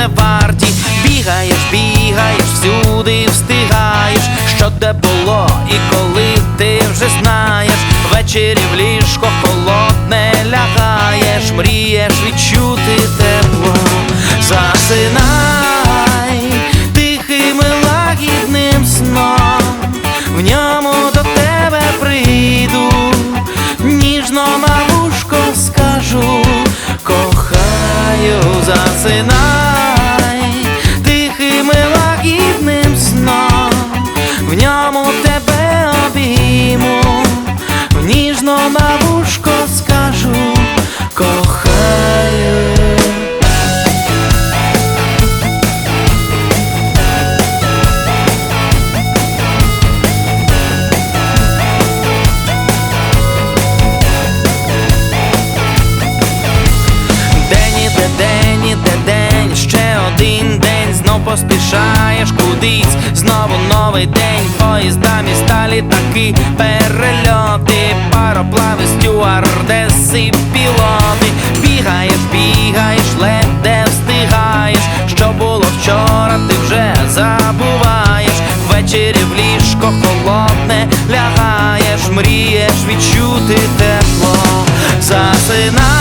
не варті. Бігаєш, бігаєш, всюди встигаєш, що де було і коли ти вже знаєш. Ввечері в ліжко холодне лягаєш, мрієш відчути тепло. Засинай тихим і лагідним сном, в ньому до тебе прийду, ніжно на вушко скажу кохаю. Засинай тихим і лагідним сном, в ньому тебе обійму, ніжно на вушко скажу кохаю. День іде день, ще один день, знов поспішаєш кудись, знову новий день. Поїзда, міста, літаки, перельоти, пароплави, стюардеси, пілоти. Бігаєш, бігаєш, ледь встигаєш, що було вчора, ти вже забуваєш. Ввечері в ліжко холодне лягаєш, мрієш відчути тепло. Засинай